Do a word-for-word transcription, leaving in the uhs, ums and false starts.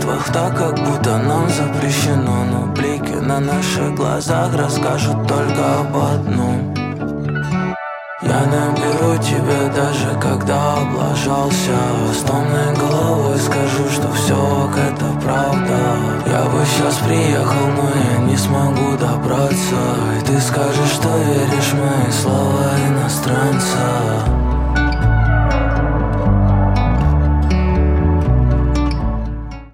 молитвах так, как будто нам запрещено. Но блики на наших глазах расскажут только об одном. Я наберу тебя даже когда облажался. С томной головой скажу, что все это правда. Я бы сейчас приехал, но я не смогу добраться. И ты скажешь, что веришь в мои слова иностранца.